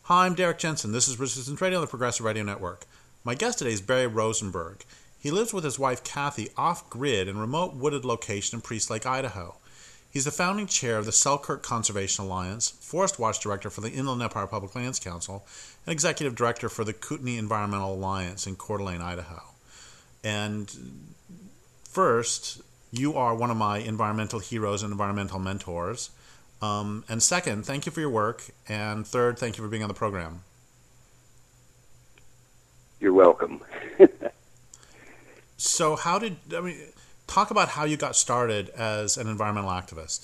Hi, I'm Derek Jensen. This is Resistance Radio on the Progressive Radio Network. My guest today is Barry Rosenberg. He lives with his wife Kathy off-grid in a remote wooded location in Priest Lake, Idaho. He's the founding chair of the Selkirk Conservation Alliance, Forest Watch Director for the Inland Empire Public Lands Council, and Executive Director for the Kootenai Environmental Alliance in Coeur d'Alene, Idaho. And first, you are one of my environmental heroes and environmental mentors. And second, thank you for your work. And third, thank you for being on the program. You're welcome. So talk about how you got started as an environmental activist.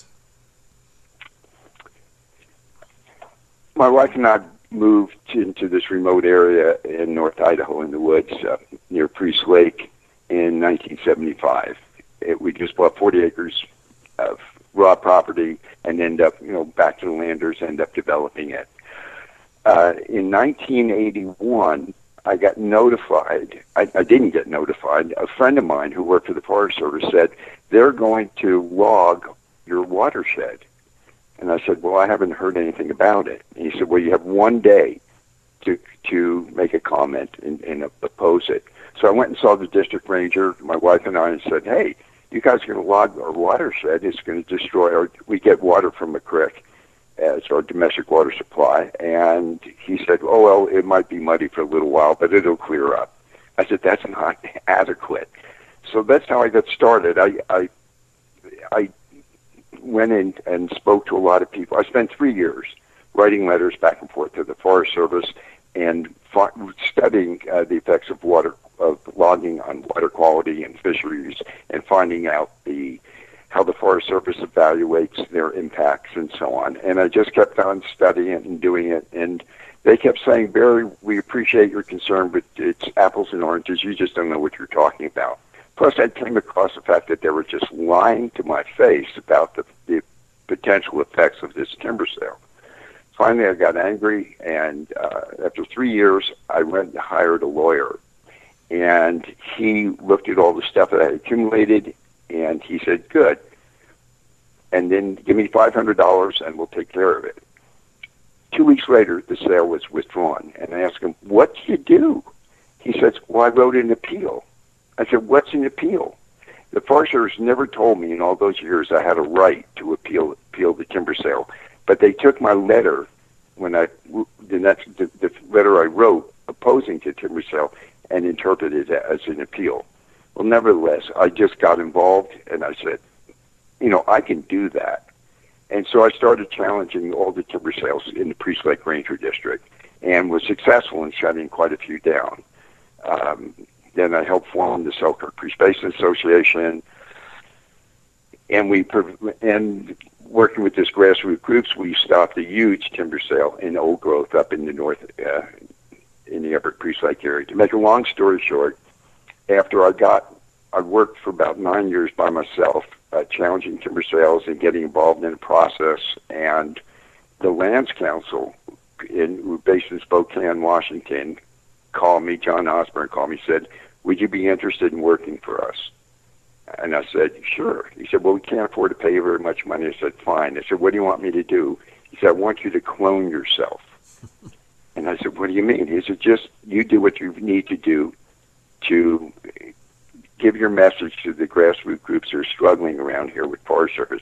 My wife and I moved into this remote area in North Idaho in the woods near Priest Lake in 1975. We just bought 40 acres of raw property and end up, back to the landers, end up developing it. In 1981, I got notified. I didn't get notified. A friend of mine who worked for the Forest Service said, they're going to log your watershed. And I said, well, I haven't heard anything about it. And he said, well, you have 1 day to make a comment and oppose it. So I went and saw the district ranger, my wife and I, and said, hey, you guys are going to log our watershed. It's going to destroy we get water from a creek as our domestic water supply. And he said, oh, well, it might be muddy for a little while, but it'll clear up. I said, that's not adequate. So that's how I got started. I went in and spoke to a lot of people. I spent 3 years writing letters back and forth to the Forest Service and studying the effects of logging on water quality and fisheries, and finding out how the Forest Service evaluates their impacts and so on. And I just kept on studying it and doing it. And they kept saying, Barry, we appreciate your concern, but it's apples and oranges. You just don't know what you're talking about. Plus, I came across the fact that they were just lying to my face about the potential effects of this timber sale. Finally, I got angry, and after 3 years, I went and hired a lawyer. And he looked at all the stuff that I had accumulated, and he said, good. And then give me $500, and we'll take care of it. 2 weeks later, the sale was withdrawn. And I asked him, what did you do? He says, well, I wrote an appeal. I said, what's an appeal? The Forest Service never told me in all those years I had a right to appeal the timber sale. But they took my letter, the letter I wrote opposing the timber sale, and interpreted it as an appeal. Well, nevertheless, I just got involved, and I said, I can do that. And so I started challenging all the timber sales in the Priest Lake Ranger District, and was successful in shutting quite a few down. Then I helped form the Selkirk Priest Basin Association, and working with this grassroots groups, we stopped a huge timber sale in old growth up in the north, in the upper Priest Lake area. To make a long story short, after I worked for about 9 years by myself, challenging timber sales and getting involved in the process. And the Lands Council, based in Spokane, Washington, called me. John Osborne called me, said, would you be interested in working for us? And I said, sure. He said, well, we can't afford to pay you very much money. I said, fine. I said, what do you want me to do? He said, I want you to clone yourself. And I said, what do you mean? He said, just you do what you need to do to give your message to the grassroots groups that are struggling around here with Forest Service.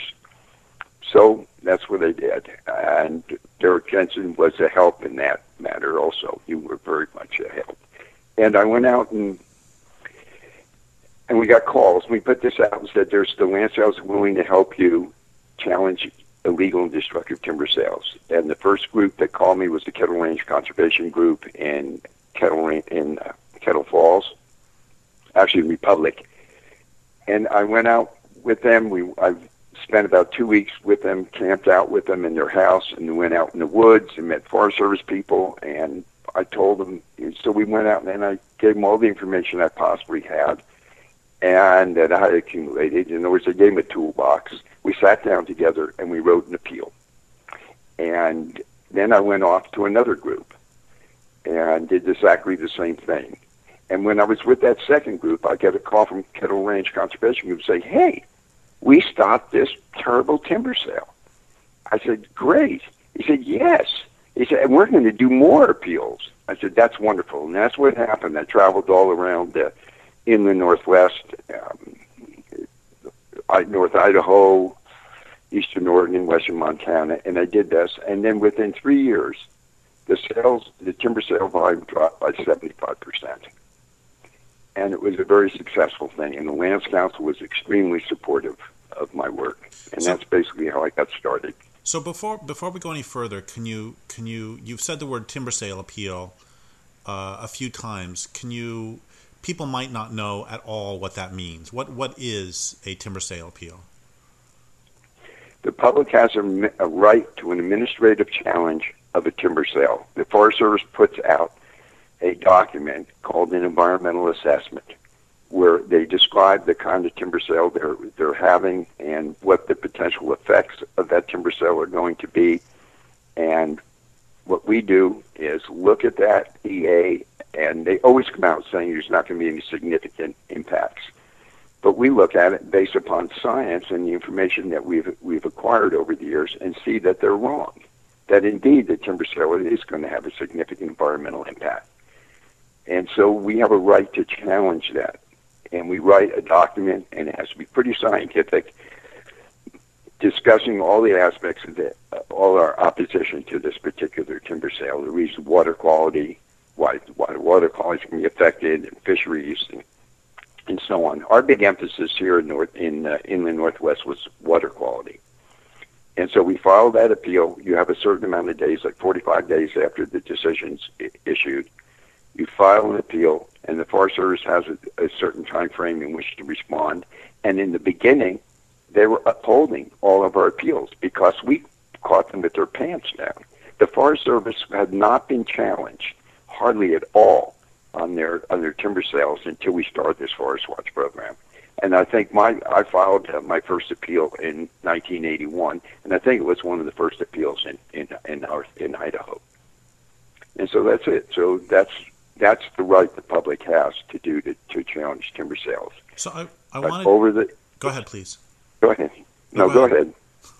So that's what I did. And Derek Jensen was a help in that matter also. You were very much a help. And I went out and we got calls. We put this out and said, there's the land sales willing to help you challenge illegal and destructive timber sales. And the first group that called me was the Kettle Range Conservation Group in Kettle Falls, actually Republic. And I went out with them. I spent about 2 weeks with them, camped out with them in their house, and went out in the woods and met Forest Service people. And I told them, so we went out and I gave them all the information I possibly had and that I had accumulated. In other words, I gave them a toolbox. We sat down together and we wrote an appeal. And then I went off to another group and did exactly the same thing. And when I was with that second group, I got a call from Kettle Range Conservation Group saying, hey, we stopped this terrible timber sale. I said, great. He said, yes, He said, and we're going to do more appeals. I said, that's wonderful. And that's what happened. I traveled all around the inland Northwest, North Idaho, Eastern Oregon, Western Montana, and I did this. And then within 3 years, the timber sale volume dropped by 75%. And it was a very successful thing. And the Lands Council was extremely supportive of my work. And that's basically how I got started. So before we go any further, you've said the word timber sale appeal a few times. People might not know at all what that means. What is a timber sale appeal? The public has a right to an administrative challenge of a timber sale. The Forest Service puts out a document called an environmental assessment, where they describe the kind of timber sale they're having and what the potential effects of that timber sale are going to be. And what we do is look at that EA, and they always come out saying there's not going to be any significant impacts. But we look at it based upon science and the information that we've acquired over the years and see that they're wrong, that indeed the timber sale is going to have a significant environmental impact. And so we have a right to challenge that. And we write a document, and it has to be pretty scientific, discussing all the aspects of all our opposition to this particular timber sale, the reason water quality, why water quality can be affected, and fisheries, and so on. Our big emphasis here in the Northwest was water quality. And so we filed that appeal. You have a certain amount of days, like 45 days after the decision's issued. You file an appeal, and the Forest Service has a certain time frame in which to respond. And in the beginning, they were upholding all of our appeals because we caught them with their pants down. The Forest Service had not been challenged hardly at all on their timber sales until we started this Forest Watch program. And I think I filed my first appeal in 1981, and I think it was one of the first appeals in Idaho. And so that's it. So that's the right the public has to do to challenge timber sales. So I wanted go ahead, please. Go ahead. No, go ahead.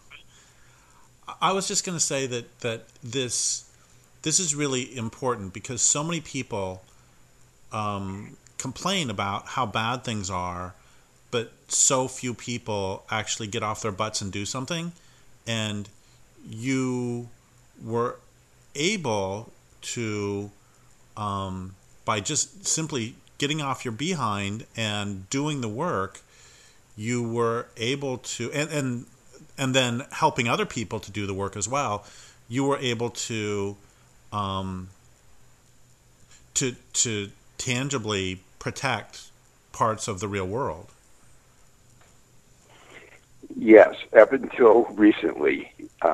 I was just going to say that this is really important because so many people complain about how bad things are, but so few people actually get off their butts and do something. And you were able to, by just simply getting off your behind and doing the work, you were able to, and then helping other people to do the work as well, you were able to tangibly protect parts of the real world. Yes, up until recently,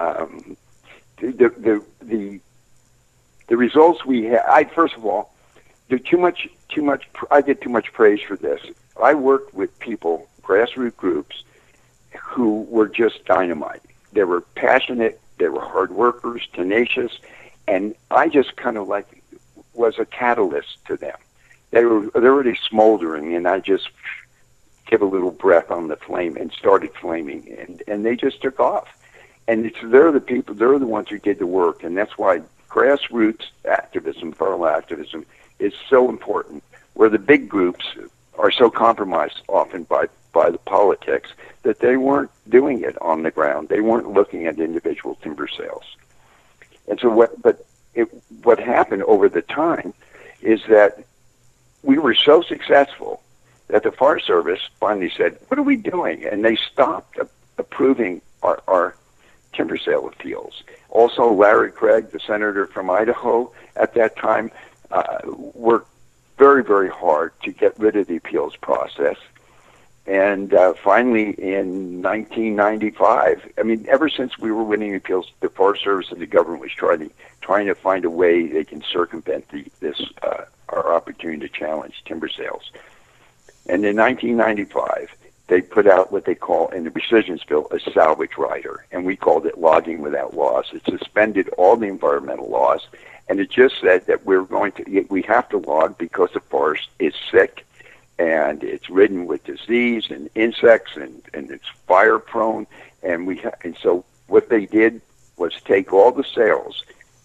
the results we had. First of all, there's too much. I get too much praise for this. I worked with people, grassroots groups, who were just dynamite. They were passionate. They were hard workers, tenacious, and I just kind of was a catalyst to them. They're already smoldering, and I just give a little breath on the flame and started flaming, and they just took off. And they're the ones who did the work, and that's why grassroots activism, feral activism, is so important, where the big groups are so compromised often by the politics that they weren't doing it on the ground. They weren't looking at individual timber sales. And so what happened over the time is that we were so successful that the Forest Service finally said, what are we doing? And they stopped approving our timber sale appeals. Also, Larry Craig, the senator from Idaho at that time, worked very, very hard to get rid of the appeals process. And finally, in 1995, ever since we were winning appeals, the Forest Service and the government was trying to find a way they can circumvent our opportunity to challenge timber sales. And in 1995, they put out what they call, in the rescissions bill, a salvage rider, and we called it logging without laws. It suspended all the environmental laws, and it just said that we have to log because the forest is sick, and it's ridden with disease and insects, and it's fire prone, and so what they did was take all the sales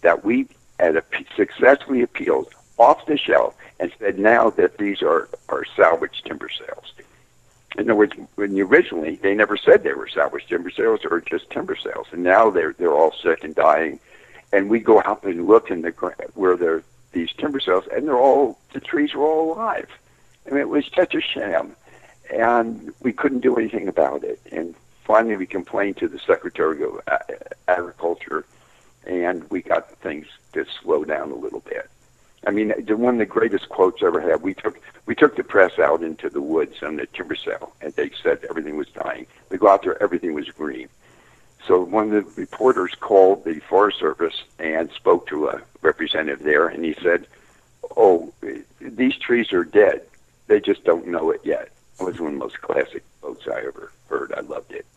that we had successfully appealed off the shelf and said now that these are salvage timber sales. In other words, originally they never said they were salvage timber sales or just timber sales, and now they're all sick and dying. And we go out and look in the where they're these timber sales, and the trees are all alive. I mean, it was such a sham, and we couldn't do anything about it. And finally, we complained to the Secretary of Agriculture, and we got things to slow down a little bit. I mean, one of the greatest quotes I ever had. We took the press out into the woods on the timber sale, and they said everything was dying. We go out there, everything was green. So one of the reporters called the Forest Service and spoke to a representative there, and he said, "Oh, these trees are dead. They just don't know it yet." It was one of the most classic quotes I ever heard. I loved it.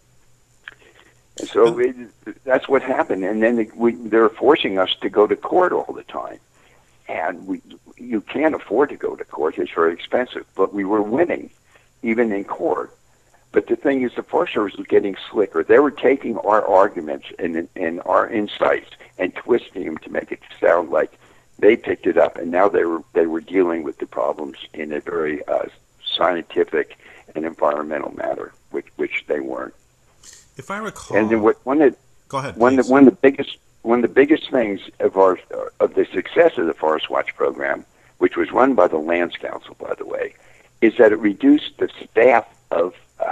And so that's what happened. And then they're forcing us to go to court all the time. And you can't afford to go to court. It's very expensive. But we were winning, even in court. But the thing is, the Forest Service was getting slicker. They were taking our arguments and our insights and twisting them to make it sound like they picked it up. And now they were dealing with the problems in a very scientific and environmental manner, which they weren't. If I recall, and then go ahead. One of the biggest things of the success of the Forest Watch program, which was run by the Lands Council, by the way, is that it reduced the staff of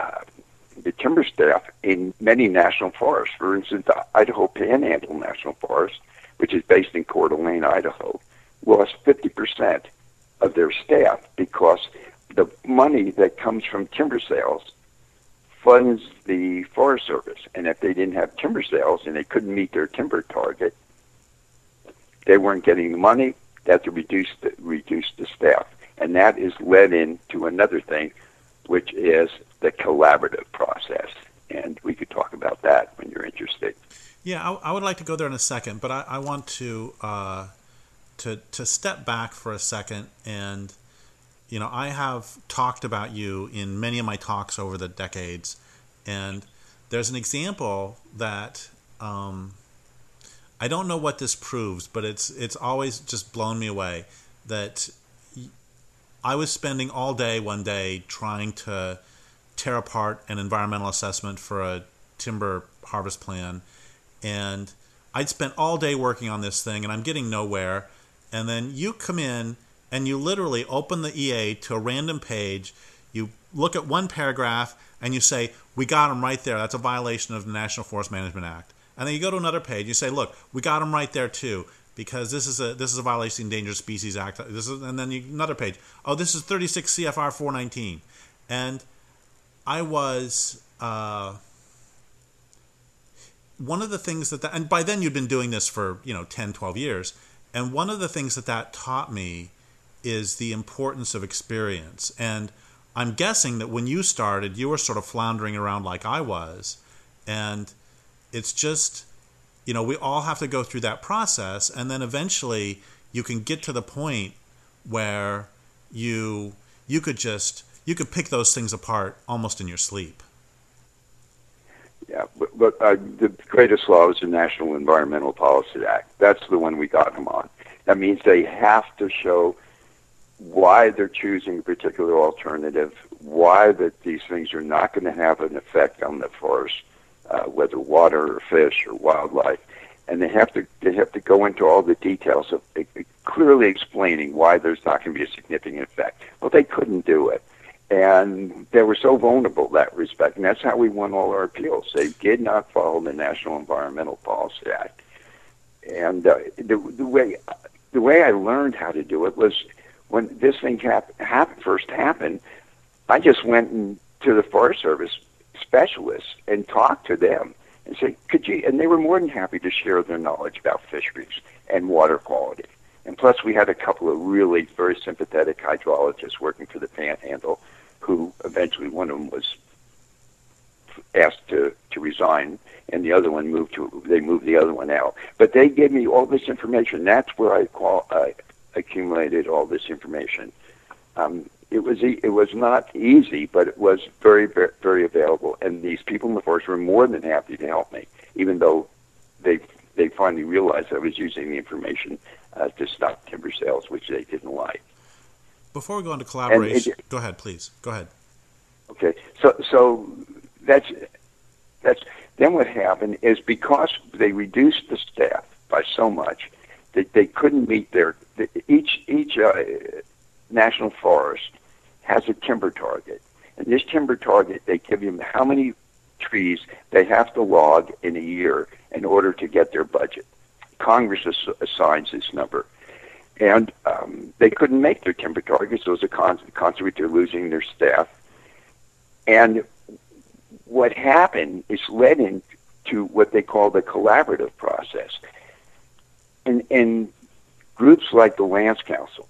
the timber staff in many national forests. For instance, the Idaho Panhandle National Forest, which is based in Coeur d'Alene, Idaho, lost 50% of their staff because the money that comes from timber sales funds the Forest Service. And if they didn't have timber sales and they couldn't meet their timber target, they weren't getting the money. They had to reduce the staff. And that is led into another thing, which is the collaborative process. And we could talk about that when you're interested. Yeah, I would like to go there in a second, but I want to step back for a second. And, you know, I have talked about you in many of my talks over the decades, and there's an example that I don't know what this proves, but it's always just blown me away that I was spending all day one day trying to tear apart an environmental assessment for a timber harvest plan, and I'd spent all day working on this thing, and I'm getting nowhere. And then you come in and you literally open the EA to a random page, you look at one paragraph, and you say, "We got them right there. That's a violation of the National Forest Management Act." And then you go to another page, you say, "Look, we got them right there too, because this is a violation of the Endangered Species Act." And then another page. "Oh, this is 36 CFR 419." And I was one of the things and by then you'd been doing this for 10, 12 years, and one of the things that taught me is the importance of experience. And I'm guessing that when you started, you were sort of floundering around like I was, and it's just, we all have to go through that process, and then eventually you can get to the point where you could pick those things apart almost in your sleep. Yeah, but the greatest law is the National Environmental Policy Act. That's the one we got them on. That means they have to show why they're choosing a particular alternative, why that these things are not going to have an effect on the forest, whether water or fish or wildlife, and they have to go into all the details of clearly explaining why there's not going to be a significant effect. Well, they couldn't do it, and they were so vulnerable in that respect, and that's how we won all our appeals. They did not follow the National Environmental Policy Act, and the way I learned how to do it was when this thing first happened. I just went to the Forest Service specialists and talked to them and said, "Could you?" And they were more than happy to share their knowledge about fisheries and water quality. And plus, we had a couple of really very sympathetic hydrologists working for the Panhandle, who eventually one of them was asked to resign, and the other one moved the other one out. But they gave me all this information. That's where I accumulated all this information. It was not easy, but it was very, very, very available. And these people in the forest were more than happy to help me, even though they they finally realized I was using the information to stop timber sales, which they didn't like. Before we go into collaboration, go ahead, please. Go ahead. Okay, so that's then what happened is because they reduced the staff by so much that they couldn't meet each national forest has a timber target, and this timber target, they give you how many trees they have to log in a year in order to get their budget. Congress assigns this number. And they couldn't make their timber targets. So as a consequence, they're losing their staff. And what happened is led into what they call the collaborative process. And groups like the Lands Council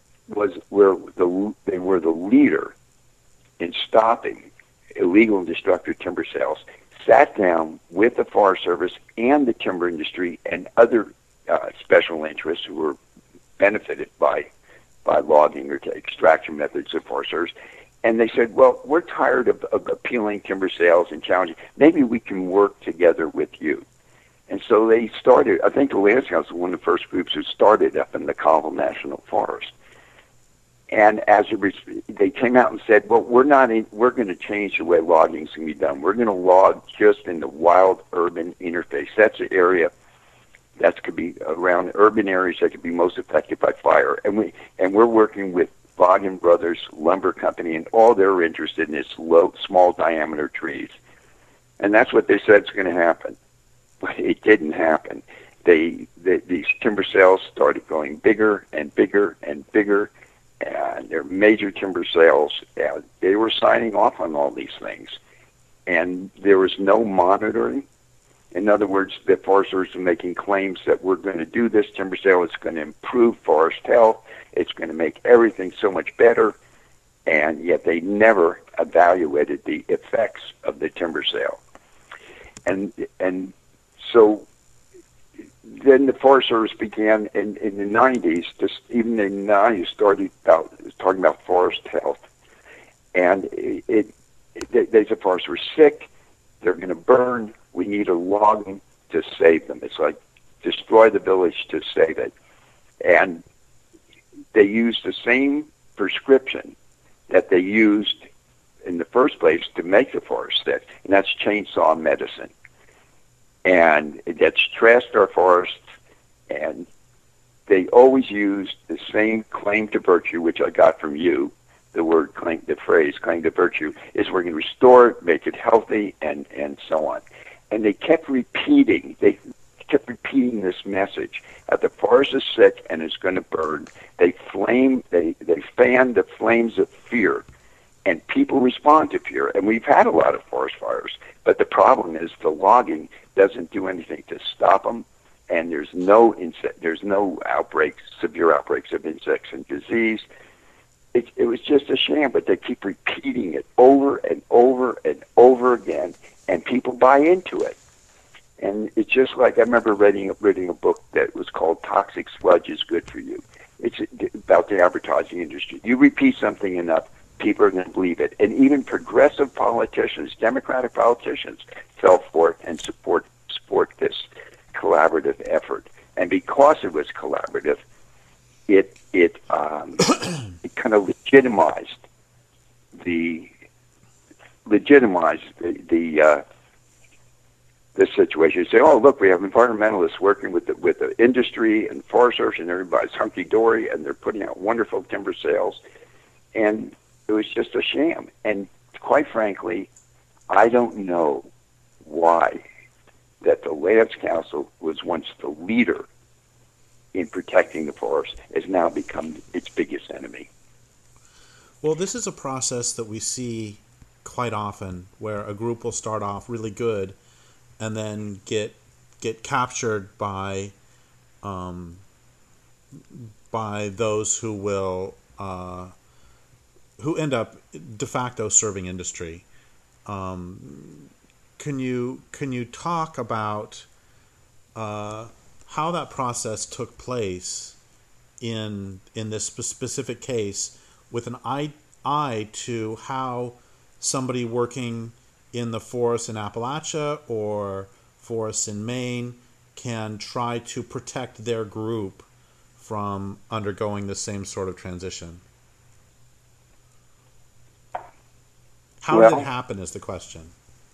they were the leader in stopping illegal and destructive timber sales, sat down with the Forest Service and the timber industry and other special interests who were benefited by logging or extraction methods of Forest Service. And they said, well, we're tired of appealing timber sales and challenging. Maybe we can work together with you. And so they started, I think the Lands Council was one of the first groups who started up in the Colville National Forest. And they came out and said, well, we're going to change the way logging is going to be done. We're going to log just in the wild-urban interface. That's the area that could be around urban areas that could be most affected by fire. And we're working with Vaughan Brothers Lumber Company, and all they're interested in is small diameter trees. And that's what they said is going to happen. But it didn't happen. These timber sales started going bigger and bigger and bigger, and they're major timber sales. And they were signing off on all these things. And there was no monitoring. In other words, the Forest Service are making claims that we're going to do this timber sale. It's going to improve forest health. It's going to make everything so much better. And yet they never evaluated the effects of the timber sale. And so then the Forest Service began in the 90s, even in the 90s, started talking about forest health. And they said forests were sick. They're going to burn. We need a logging to save them. It's like destroy the village to save it. And they used the same prescription that they used in the first place to make the forest sick, and that's chainsaw medicine. And that's trashed our forests, and they always used the same claim to virtue, which I got from you. The phrase claim to virtue is we're going to restore it, make it healthy, and so on. And they kept repeating this message that the forest is sick and it's going to burn. They fan the flames of fear, and people respond to fear. And we've had a lot of forest fires, but the problem is the logging doesn't do anything to stop them, and there's no outbreaks, severe outbreaks of insects and disease. It was just a sham, but they keep repeating it over and over and over again, and people buy into it. And it's just like I remember reading a book that was called Toxic Sludge is Good for You. It's about the advertising industry. You repeat something enough, people are going to believe it. And even progressive politicians, Democratic politicians, fell for it and support this collaborative effort. And because it was collaborative, it kind of legitimized the situation. You say, oh, look, we have environmentalists working with the industry and Forest Service, and everybody's hunky-dory, and they're putting out wonderful timber sales. And it was just a sham. And quite frankly, I don't know why that the Lands Council was once the leader in protecting the forest has now become its biggest enemy. Well, this is a process that we see quite often, where a group will start off really good and then get captured by those who will who end up de facto serving industry. Can you talk about how that process took place in this specific case, with an eye to how somebody working in the forests in Appalachia or forests in Maine can try to protect their group from undergoing the same sort of transition? How did it happen is the question.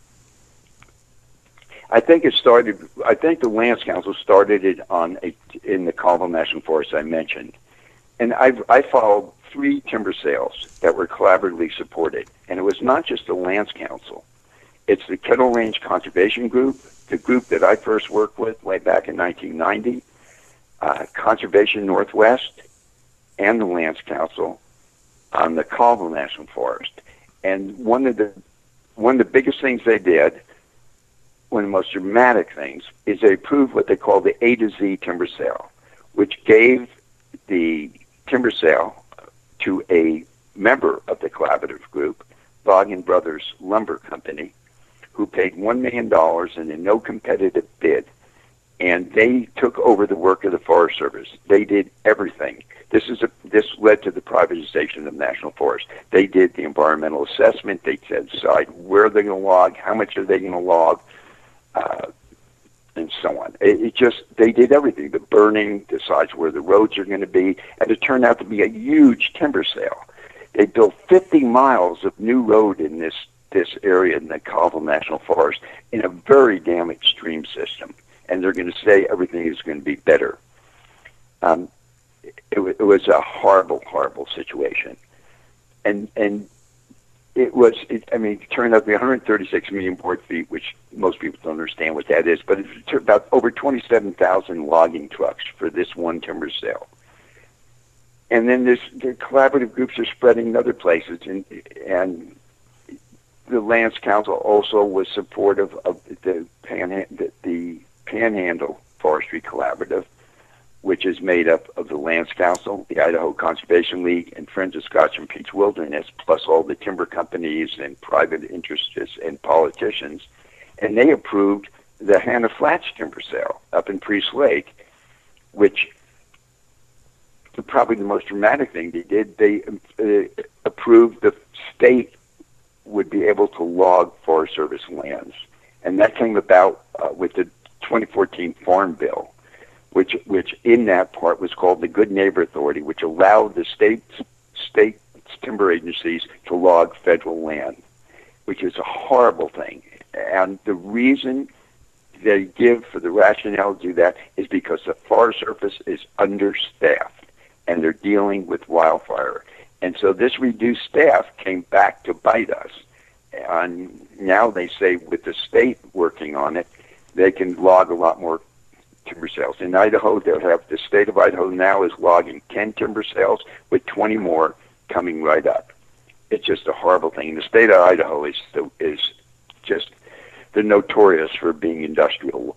I think the Lands Council started it in the Colville National Forest I mentioned. And I followed 3 timber sales that were collaboratively supported. And it was not just the Lands Council. It's the Kettle Range Conservation Group, the group that I first worked with way back in 1990, Conservation Northwest, and the Lands Council on the Colville National Forest. And one of the biggest things they did, one of the most dramatic things, is they approved what they call the A to Z timber sale, which gave the timber sale to a member of the collaborative group, Vaughan Brothers Lumber Company, who paid $1 million in a no competitive bid. And they took over the work of the Forest Service. They did everything. This led to the privatization of the National Forest. They did the environmental assessment. They decide where they're going to log, how much are they going to log, and so on. They did everything. The burning decides where the roads are going to be, and it turned out to be a huge timber sale. They built 50 miles of new road in this area in the Colville National Forest in a very damaged stream system, and they're going to say everything is going to be better. It was a horrible, horrible situation, and it turned out to be 136 million board feet, which most people don't understand what that is, but it's about over 27,000 logging trucks for this one timber sale. And then the collaborative groups are spreading in other places, and the Lands Council also was supportive of the Panhandle Forestry Collaborative, which is made up of the Lands Council, the Idaho Conservation League, and Friends of Scotch and Peach Wilderness, plus all the timber companies and private interests and politicians. And they approved the Hannah Flats timber sale up in Priest Lake, which probably the most dramatic thing they did. They approved the state would be able to log Forest Service lands. And that came about with the 2014 Farm Bill, which in that part was called the Good Neighbor Authority, which allowed the state timber agencies to log federal land, which is a horrible thing. And the reason they give for the rationale to do that is because the Forest Service is understaffed and they're dealing with wildfire. And so this reduced staff came back to bite us. And now they say with the state working on it, they can log a lot more timber sales. In Idaho, the state of Idaho now is logging 10 timber sales with 20 more coming right up. It's just a horrible thing. The state of Idaho is just, they're notorious for being industrial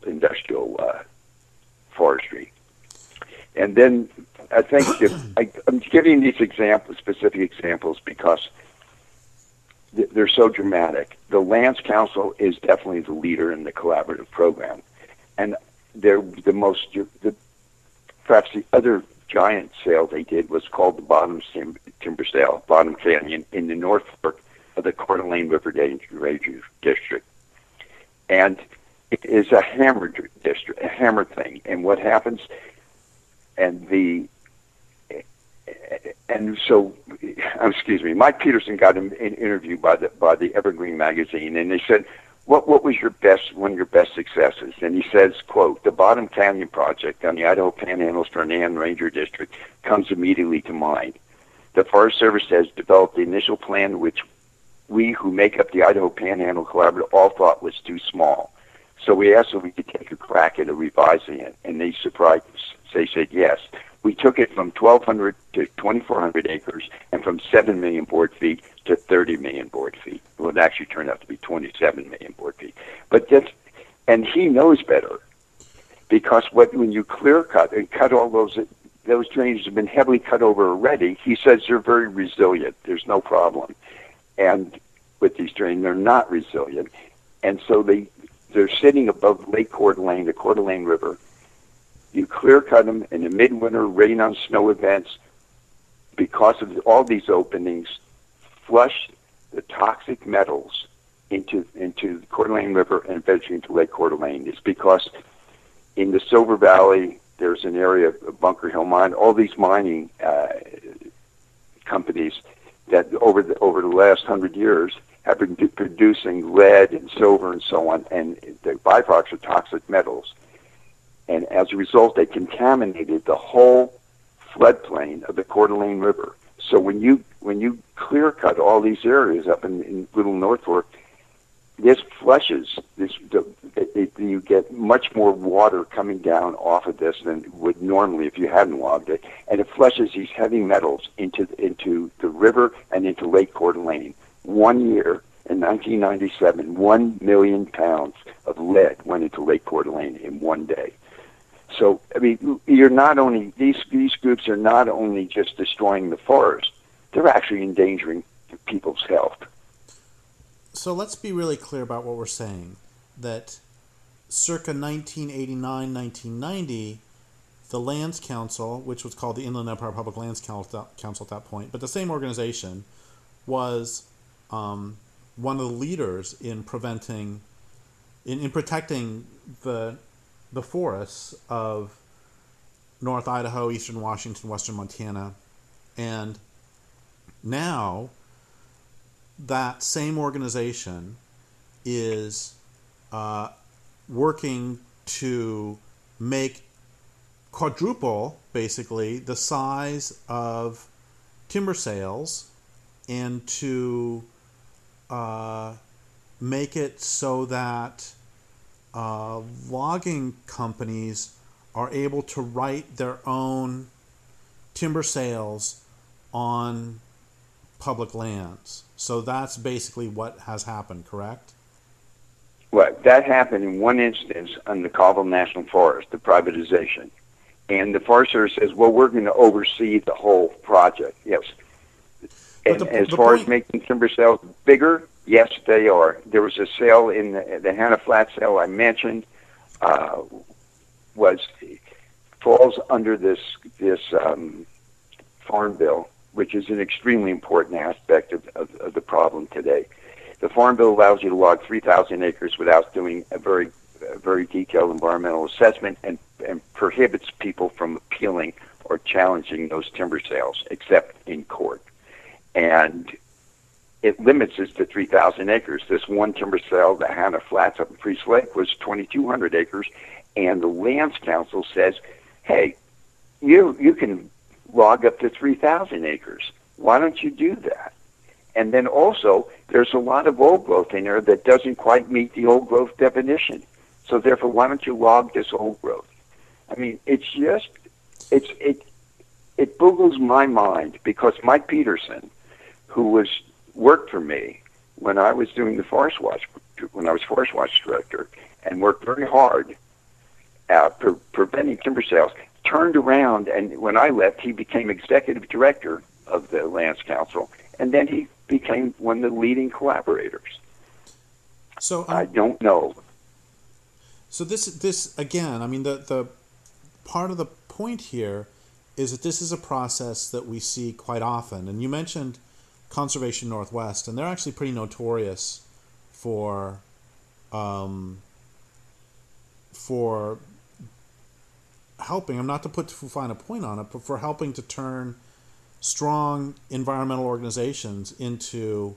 forestry. And then I think I'm giving these specific examples because they're so dramatic. The Lands Council is definitely the leader in the collaborative program, and they're perhaps the other giant sale they did was called the Bottom Timber Sale, Bottom Canyon, in the North Fork of the Coeur d'Alene River Ranger District. And it is a hammer district, a hammer thing. And what happens, Mike Peterson got an interview by the Evergreen magazine, and they said, what was one of your best successes? And he says, quote, the Bottom Canyon project on the Idaho Panhandle's Fernand Ranger District comes immediately to mind. The Forest Service has developed the initial plan, which we who make up the Idaho Panhandle Collaborative all thought was too small. So we asked if we could take a crack at revising it, and they said yes. We took it from 1,200 to 2,400 acres and from 7 million board feet to 30 million board feet. Well, it actually turned out to be 27 million board feet. And he knows better because when you clear cut and cut all those drainages have been heavily cut over already, he says they're very resilient. There's no problem. And with these drains, they're not resilient. And so they're sitting above Lake Coeur d'Alene, the Coeur d'Alene River. You clear cut them in the midwinter rain on snow events because of all these openings, flush the toxic metals into the Coeur d'Alene River and eventually into Lake Coeur d'Alene. It's because In the Silver Valley, there's an area of Bunker Hill Mine. All these mining companies that over the last 100 years have been producing lead and silver and so on, and the byproducts are toxic metals. And as a result, they contaminated the whole floodplain of the Coeur d'Alene River. So when you clear cut all these areas up in Little North Fork, this flushes you get much more water coming down off of this than would normally if you hadn't logged it, and it flushes these heavy metals into the river and into Lake Coeur d'Alene. 1 year in 1997, 1 million pounds of lead went into Lake Coeur d'Alene in one day. So I mean, you're not only these groups are not only just destroying the forest, they're actually endangering people's health. So let's be really clear about what we're saying, that circa 1989, 1990, the Lands Council, which was called the Inland Empire Public Lands Council at that point, but the same organization, was one of the leaders in protecting the forests of North Idaho, Eastern Washington, Western Montana, and now that same organization is working to make quadruple, basically, the size of timber sales and to make it so that logging companies are able to write their own timber sales on public lands. So that's basically what has happened, correct? Well, that happened in one instance on the Colville National Forest, the privatization. And the Forest Service says, well, we're going to oversee the whole project. Yes. And as far as making timber sales bigger, yes, they are. There was a sale in the Hannah Flat sale I mentioned, falls under this Farm Bill, which is an extremely important aspect of the problem today. The Farm Bill allows you to log 3,000 acres without doing a very detailed environmental assessment and prohibits people from appealing or challenging those timber sales, except in court. And it limits us to 3,000 acres. This one timber sale, the Hannah Flats up in Priest Lake, was 2,200 acres, and the Lands Council says, hey, you can log up to 3,000 acres. Why don't you do that? And then also, there's a lot of old growth in there that doesn't quite meet the old growth definition. So therefore, why don't you log this old growth? I mean, it boggles my mind, because Mike Peterson, who worked for me when I was doing the Forest Watch, when I was Forest Watch director, and worked very hard at preventing timber sales, turned around, and when I left, he became executive director of the Lands Council, and then he became one of the leading collaborators. So I don't know. So this again, I mean, the part of the point here is that this is a process that we see quite often. And you mentioned Conservation Northwest, and they're actually pretty notorious for helping, I'm not to put too fine a point on it, but for helping to turn strong environmental organizations into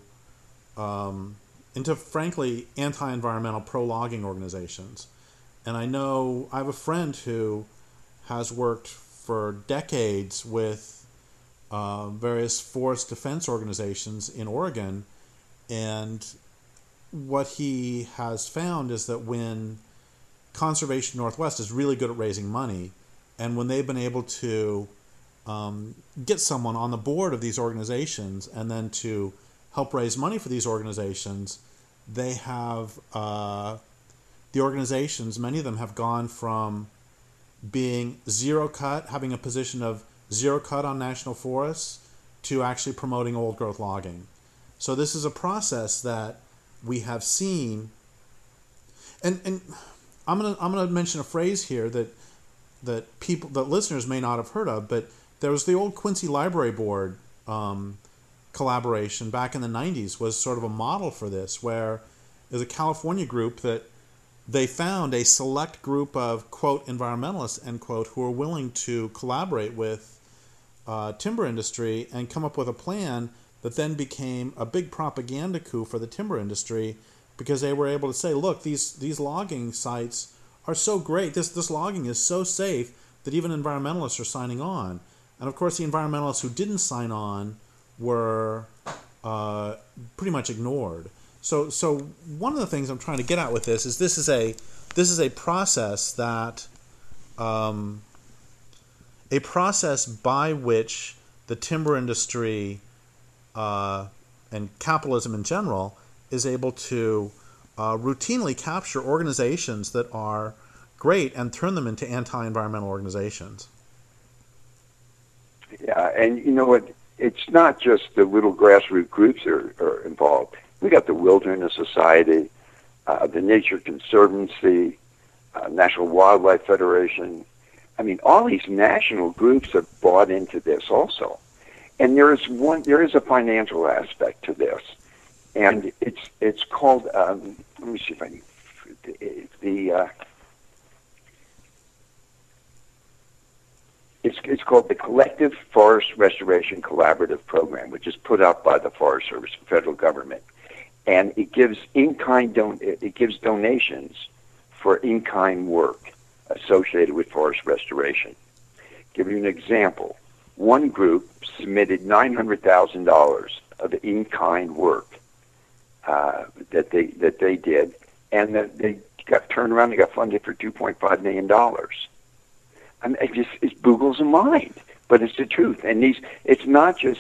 frankly anti-environmental pro-logging organizations. And I know I have a friend who has worked for decades with various forest defense organizations in Oregon, and what he has found is that when Conservation Northwest is really good at raising money, and when they've been able to get someone on the board of these organizations and then to help raise money for these organizations, they have the organizations, many of them have gone from being zero cut, having a position of zero cut on national forests, to actually promoting old growth logging. So this is a process that we have seen, and I'm gonna mention a phrase here that listeners may not have heard of, but there was the old Quincy Library Board collaboration back in the 90s was sort of a model for this, where there's a California group that they found a select group of, quote, environmentalists, end quote, who were willing to collaborate with timber industry and come up with a plan that then became a big propaganda coup for the timber industry, because they were able to say, look, these logging sites are so great, this logging is so safe that even environmentalists are signing on. And of course the environmentalists who didn't sign on were pretty much ignored. So one of the things I'm trying to get at with this is a process that a process by which the timber industry and capitalism in general is able to routinely capture organizations that are great and turn them into anti-environmental organizations. Yeah, and you know what? It's not just the little grassroots groups that are involved. We got the Wilderness Society, the Nature Conservancy, National Wildlife Federation. I mean, all these national groups have bought into this also. And there is a financial aspect to this, and it's called. Let me see if I can. It's called the Collective Forest Restoration Collaborative Program, which is put out by the Forest Service, the federal government, and it gives donations for in-kind work associated with forest restoration. Give you an example. One group submitted $900,000 of in-kind work that they did, and that they got turned around and got funded for $2.5 million. I mean, it boggles the mind, but it's the truth. And it's not just,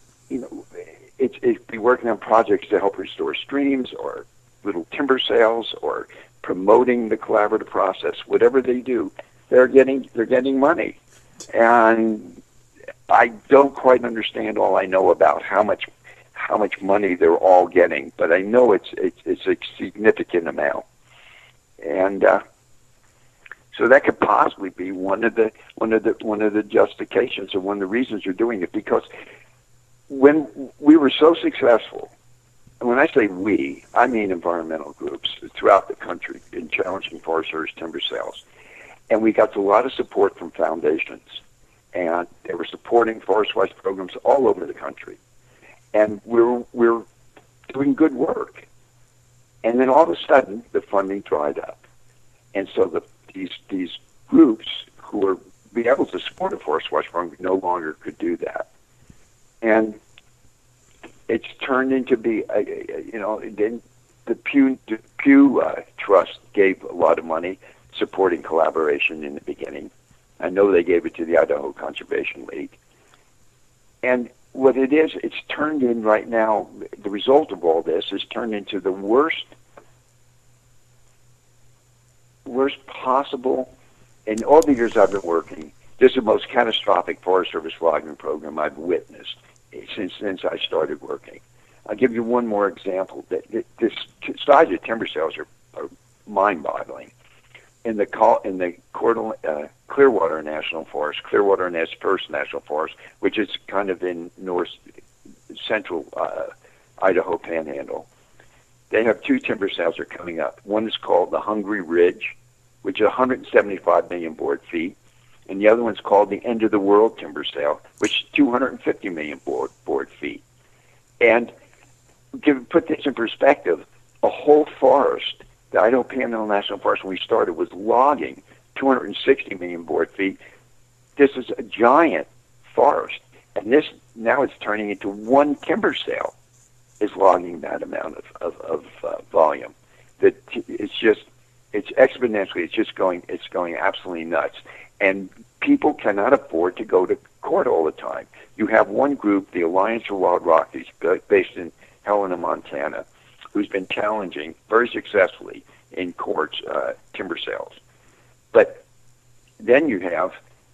it's be working on projects to help restore streams or little timber sales or promoting the collaborative process. Whatever they do, they're getting money, and I don't quite understand all I know about how much money they're all getting, but I know it's a significant amount, and so that could possibly be one of the justifications or one of the reasons you're doing it, because when we were so successful, and when I say we, I mean environmental groups throughout the country in challenging Forest Service timber sales, and we got a lot of support from foundations, and they were supporting forest-wise programs all over the country, and we're doing good work, and then all of a sudden the funding dried up, and so these groups who were be able to support a forest-wise program no longer could do that, and it's turned into be then the Pew Trust gave a lot of money supporting collaboration in the beginning. I know they gave it to the Idaho Conservation League. And what it is, it's turned in right now, the result of all this is turned into the worst possible, in all the years I've been working, this is the most catastrophic Forest Service logging program I've witnessed since I started working. I'll give you one more example. This size of timber sales are mind-boggling. In the Clearwater National Forest, Clearwater and Nez Perce National Forest, which is kind of in central Idaho Panhandle, they have two timber sales that are coming up. One is called the Hungry Ridge, which is 175 million board feet, and the other one's called the End of the World Timber Sale, which is 250 million board feet. And put this in perspective, a whole forest, the Idaho Panhandle National Forest, when we started, was logging 260 million board feet. This is a giant forest, and this now it's turning into one timber sale is logging that amount of volume. That it's exponentially. It's going absolutely nuts, and people cannot afford to go to court all the time. You have one group, the Alliance for Wild Rockies, based in Helena, Montana, who's been challenging very successfully in courts timber sales. But then you have,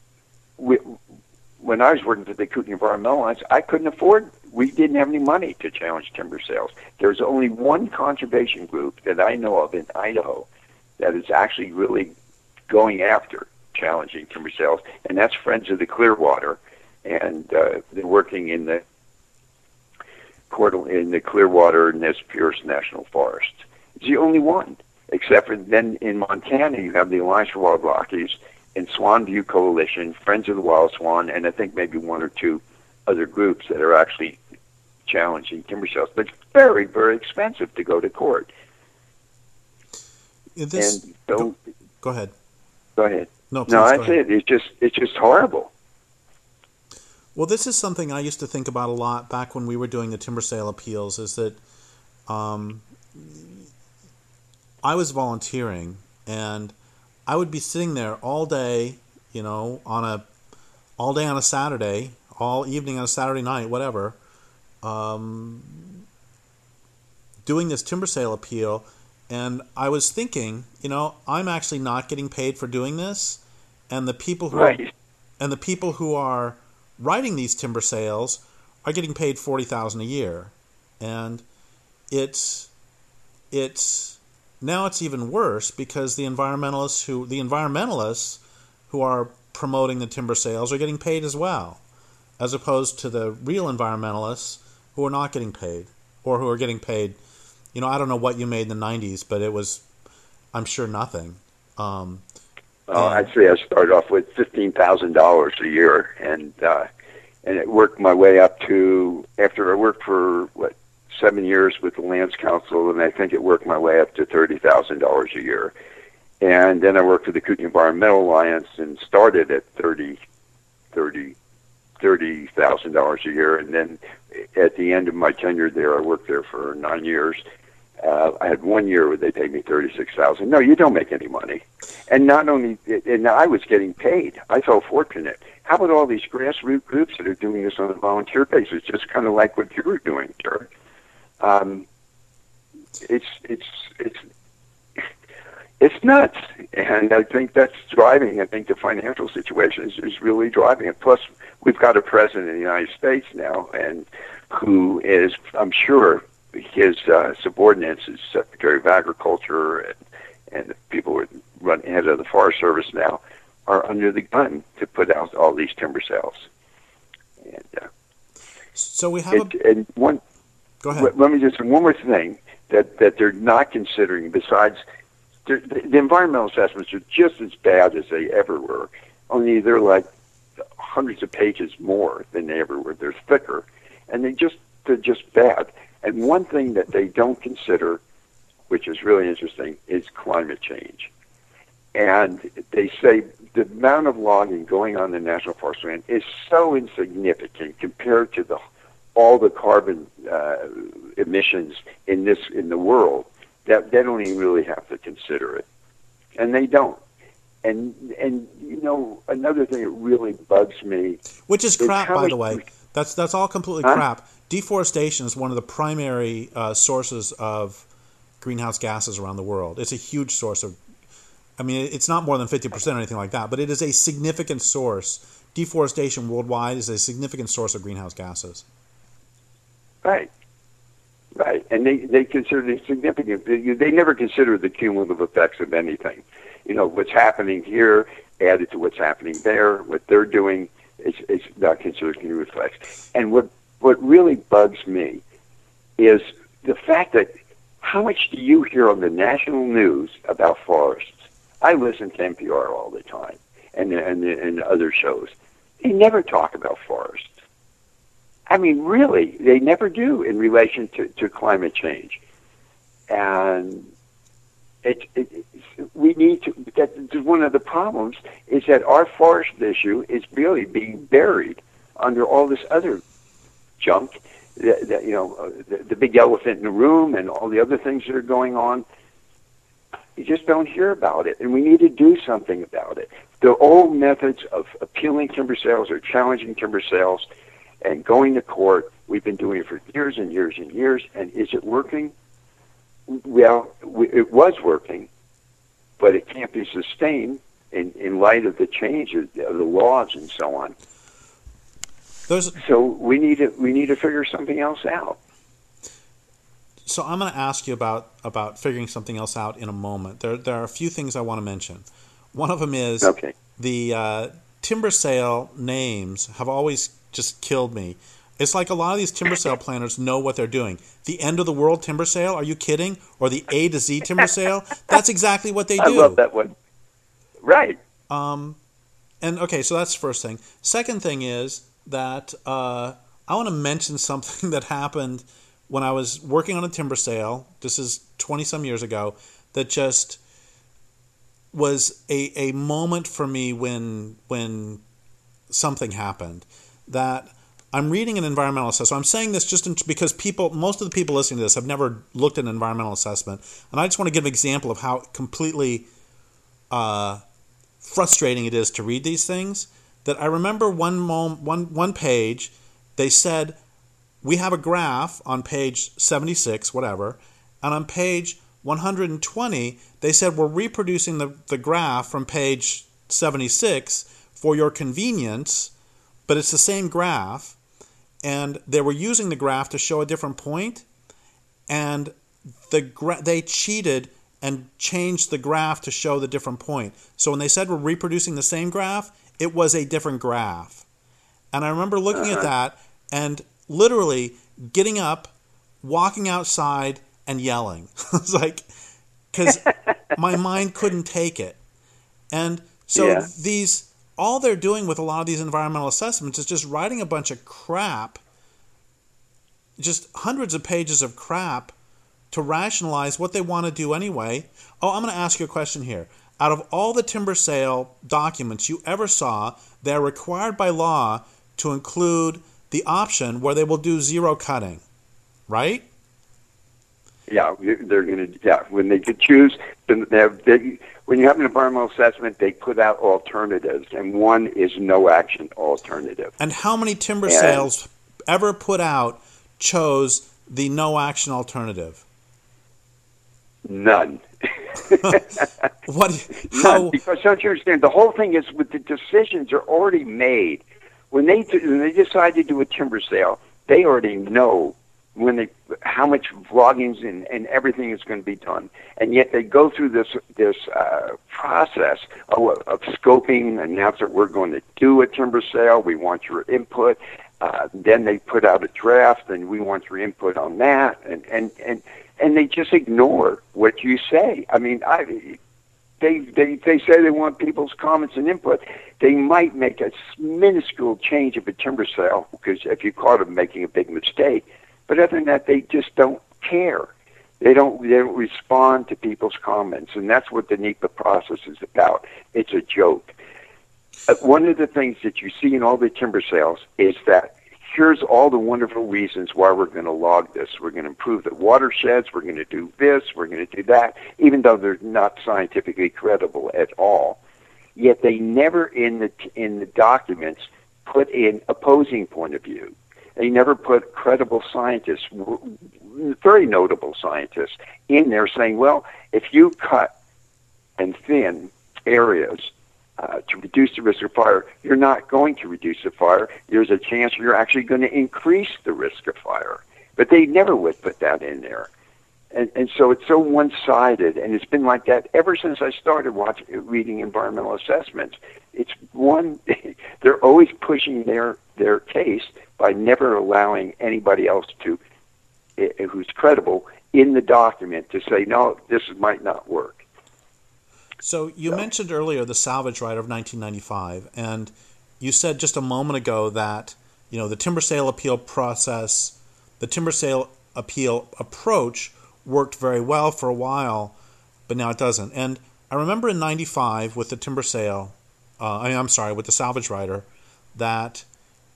when I was working for the Kootenai Environmental Alliance, I couldn't afford, we didn't have any money to challenge timber sales. There's only one conservation group that I know of in Idaho that is actually really going after challenging timber sales, and that's Friends of the Clearwater, and they're working in the Clearwater Nez Perce National Forest. It's the only one. except for then in Montana you have the Alliance for Wild Rockies and Swan View Coalition, Friends of the Wild Swan, and I think maybe one or two other groups that are actually challenging timber sales. But it's very, very expensive to go to court. This, and so, go ahead. Go ahead. No, please, I'd say it's just horrible. Well, this is something I used to think about a lot back when we were doing the timber sale appeals, is that I was volunteering, and I would be sitting there all day, all day on a Saturday, all evening on a Saturday night, whatever, doing this timber sale appeal, and I was thinking, I'm actually not getting paid for doing this, and the people who are writing these timber sales are getting paid $40,000 a year, and it's now it's even worse because the environmentalists who are promoting the timber sales are getting paid as well, as opposed to the real environmentalists who are not getting paid, or who are getting paid. I don't know what you made in the 90s, but it was, I'm sure, nothing. I'd say I started off with $15,000 a year, and it worked my way up to, after I worked for 7 years with the Lands Council, and I think it worked my way up to $30,000 a year. And then I worked for the Kootenai Environmental Alliance and started at $30,000 a year. And then at the end of my tenure there, I worked there for 9 years. I had 1 year where they paid me $36,000. No, you don't make any money. And not only, and I was getting paid. I felt fortunate. How about all these grassroots groups that are doing this on a volunteer basis, just kind of like what you were doing, Jared? It's nuts, and I think that's driving. I think the financial situation is really driving it. Plus, we've got a president of the United States now, and who is, I'm sure, his subordinates, his Secretary of Agriculture, and the people who run head of the Forest Service now, are under the gun to put out all these timber sales. And so we have one. Go ahead. Let me just say one more thing that they're not considering. Besides, the environmental assessments are just as bad as they ever were. Only they're like hundreds of pages more than they ever were. They're thicker, and they're just bad. And one thing that they don't consider, which is really interesting, is climate change. And they say the amount of logging going on in national forest land is so insignificant compared to all the carbon emissions in the world that they don't even really have to consider it, and they don't. And another thing that really bugs me, which is crap, by the way. That's all completely crap. Deforestation is one of the primary sources of greenhouse gases around the world. It's a huge source of. I mean, it's not more than 50% or anything like that, but it is a significant source. Deforestation worldwide is a significant source of greenhouse gases. Right. And they consider it significant. They never consider the cumulative effects of anything. What's happening here added to what's happening there. What they're doing is not considered cumulative effects. And what really bugs me is the fact that how much do you hear on the national news about forests? I listen to NPR all the time and other shows. They never talk about forests. I mean, really, they never do in relation to climate change. And we need to. That's one of the problems is that our forest issue is really being buried under all this other junk. The big elephant in the room and all the other things that are going on. You just don't hear about it, and we need to do something about it. The old methods of appealing timber sales or challenging timber sales and going to court, we've been doing it for years and years and years, and is it working? Well, it was working, but it can't be sustained in light of the change of the laws and so on. So we need to figure something else out. So I'm going to ask you about figuring something else out in a moment. There are a few things I want to mention. One of them is the timber sale names have always just killed me. It's like a lot of these timber sale planners know what they're doing. The end of the world timber sale, are you kidding? Or the A to Z timber sale, that's exactly what they do. I love that one. Right. And okay, so that's the first thing. Second thing is that I want to mention something that happened when I was working on a timber sale. This is 20-some years ago. That just was a moment for me when something happened. That I'm reading an environmental assessment. So I'm saying this just because most of the people listening to this have never looked at an environmental assessment, and I just want to give an example of how completely frustrating it is to read these things. That I remember one page, they said, we have a graph on page 76, whatever, and on page 120, they said we're reproducing the graph from page 76 for your convenience, but it's the same graph, and they were using the graph to show a different point, and they cheated and changed the graph to show the different point. So when they said we're reproducing the same graph, it was a different graph. And I remember looking at that and literally getting up, walking outside, and yelling. It's like, because my mind couldn't take it. And so all they're doing with a lot of these environmental assessments is just writing a bunch of crap, just hundreds of pages of crap to rationalize what they want to do anyway. Oh, I'm going to ask you a question here. Out of all the timber sale documents you ever saw, they're required by law to include the option where they will do zero cutting, right? Yeah, they're going to. Yeah, when they could choose, when you have an environmental assessment, they put out alternatives, and one is no action alternative. And how many timber sales ever put out chose the no action alternative? None. What? None, because don't you understand? The whole thing is with the decisions are already made. When they decide to do a timber sale, they already know how much logging and everything is going to be done, and yet they go through this process of scoping, announce that we're going to do a timber sale. We want your input. Then they put out a draft, and we want your input on that, and they just ignore what you say. I mean, they say they want people's comments and input. They might make a minuscule change of a timber sale because if you caught them making a big mistake. But other than that, they just don't care. They don't respond to people's comments, and that's what the NEPA process is about. It's a joke. One of the things that you see in all the timber sales is that here's all the wonderful reasons why we're going to log this. We're going to improve the watersheds. We're going to do this. We're going to do that, even though they're not scientifically credible at all. Yet they never in the documents put in opposing point of view. They never put credible scientists, very notable scientists, in there saying, well, if you cut and thin areas to reduce the risk of fire, you're not going to reduce the fire. There's a chance you're actually going to increase the risk of fire. But they never would put that in there. And so it's so one-sided, and it's been like that ever since I started reading environmental assessments. It's they're always pushing their case by never allowing anybody else who's credible in the document to say, no, this might not work. So you mentioned earlier the salvage right of 1995, and you said just a moment ago that the timber sale appeal process, the timber sale appeal approach worked very well for a while, but now it doesn't. And I remember in 95 with the timber sale, with the salvage rider, that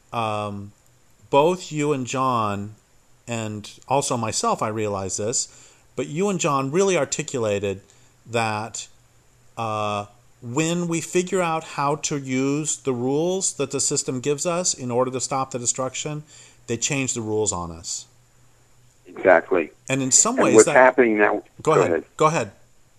both you and John, and also myself, I realize this, but you and John really articulated that when we figure out how to use the rules that the system gives us in order to stop the destruction, they change the rules on us. Exactly. And in some ways, what's happening now? Go ahead.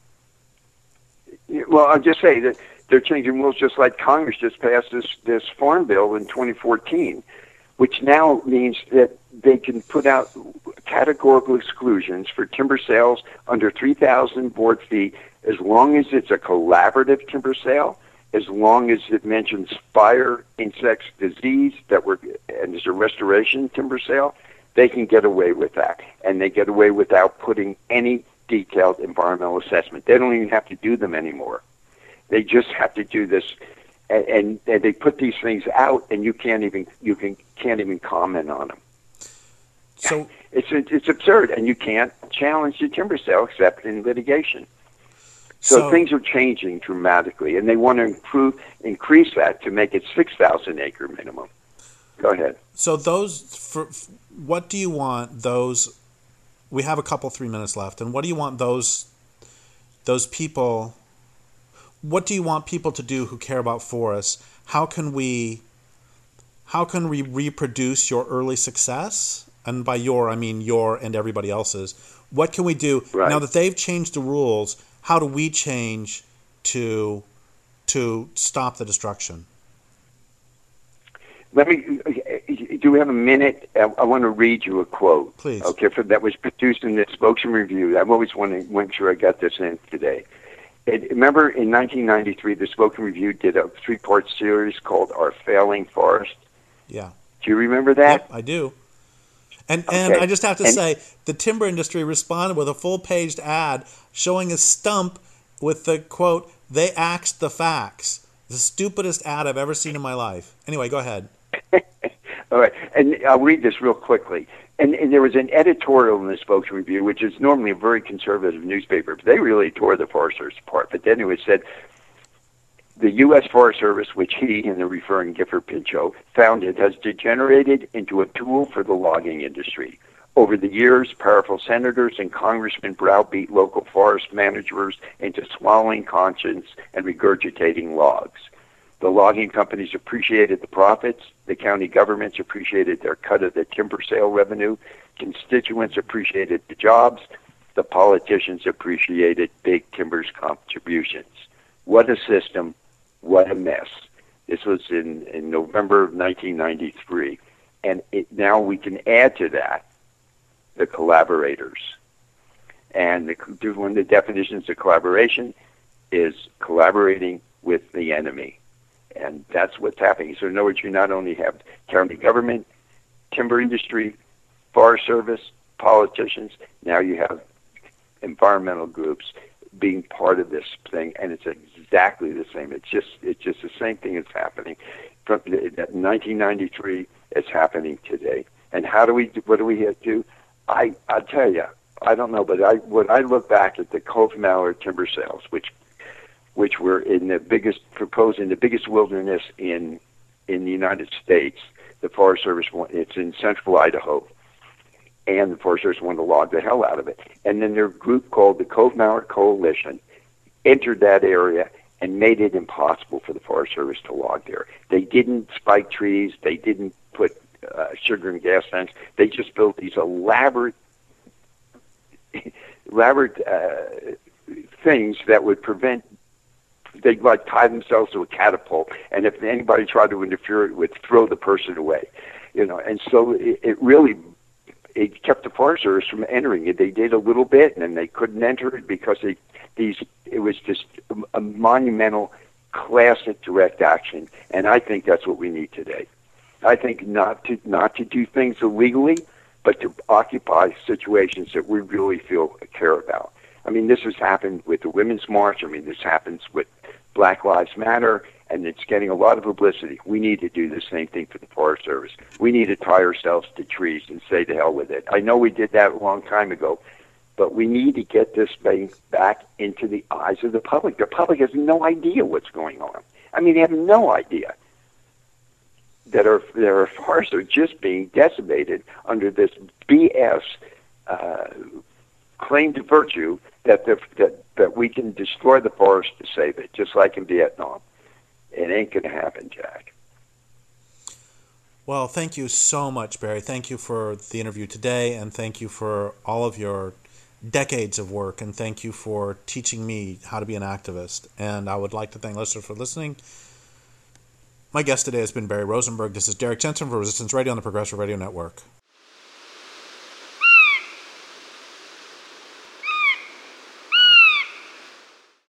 Well, I'll just say that they're changing rules just like Congress just passed this farm bill in 2014, which now means that they can put out categorical exclusions for timber sales under 3,000 board feet as long as it's a collaborative timber sale. as long as it mentions fire, insects, disease, and there's a restoration timber sale, they can get away with that. And they get away without putting any detailed environmental assessment. They don't even have to do them anymore. They just have to do this, and they put these things out, and you can't even comment on them. So it's absurd, and you can't challenge the timber sale except in litigation. So things are changing dramatically, and they want to increase that to make it 6,000 acre minimum. Go ahead. So what do you want those? We have a couple 3 minutes left, and what do you want those people? What do you want people to do who care about forests? How can we reproduce your early success? And by your, I mean your and everybody else's. What can we do now that they've changed the rules? How do we change to stop the destruction? Do we have a minute? I want to read you a quote. Please. Okay, that was produced in the Spokesman Review. I've always wanted to make sure I got this in today. Remember in 1993, the Spokesman Review did a 3-part series called Our Failing Forest? Yeah. Do you remember that? Yep, I do. And I just have to say, the timber industry responded with a full-paged ad showing a stump with the quote, "They axed the facts." The stupidest ad I've ever seen in my life. Anyway, go ahead. All right, and I'll read this real quickly. And there was an editorial in the Spokesman Review, which is normally a very conservative newspaper, but they really tore the Forest Service apart. But then it said, the U.S. Forest Service, which he, and they're referring Gifford Pinchot, founded, has degenerated into a tool for the logging industry. Over the years, powerful senators and congressmen browbeat local forest managers into swallowing conscience and regurgitating logs. The logging companies appreciated the profits. The county governments appreciated their cut of the timber sale revenue. Constituents appreciated the jobs. The politicians appreciated big timber's contributions. What a system. What a mess. This was in November of 1993. And now we can add to that the collaborators. And one of the definitions of collaboration is collaborating with the enemy. And that's what's happening. So in other words, you not only have county government, timber industry, Forest Service, politicians, now you have environmental groups being part of this thing, and it's exactly the same. It's just the same thing that's happening from 1993. It's happening today. And what do we do? I tell you, I don't know, but when I look back at the Cove Mallard timber sales, which were proposed in the biggest wilderness in the United States, the Forest Service it's in central Idaho, and the Forest Service wanted to log the hell out of it. And then their group called the Cove Mallard Coalition entered that area and made it impossible for the Forest Service to log there. They didn't spike trees. They didn't put sugar and gas tanks. They just built these elaborate things that would prevent. They'd tie themselves to a catapult, and if anybody tried to interfere, it would throw the person away. And so it kept the Forest Service from entering it. They did a little bit, and then they couldn't enter it because it was just a monumental, classic direct action. And I think that's what we need today. I think not to do things illegally, but to occupy situations that we really care about. I mean, this has happened with the Women's March. I mean, this happens with Black Lives Matter, and it's getting a lot of publicity. We need to do the same thing for the Forest Service. We need to tie ourselves to trees and say to hell with it. I know we did that a long time ago, but we need to get this thing back into the eyes of the public. The public has no idea what's going on. I mean, they have no idea that our forests are just being decimated under this BS claim to virtue that we can destroy the forest to save it, just like in Vietnam. It ain't going to happen, Jack. Well, thank you so much, Barry. Thank you for the interview today, and thank you for all of your decades of work, and thank you for teaching me how to be an activist. And I would like to thank listeners for listening. My guest today has been Barry Rosenberg. This is Derek Jensen for Resistance Radio on the Progressive Radio Network.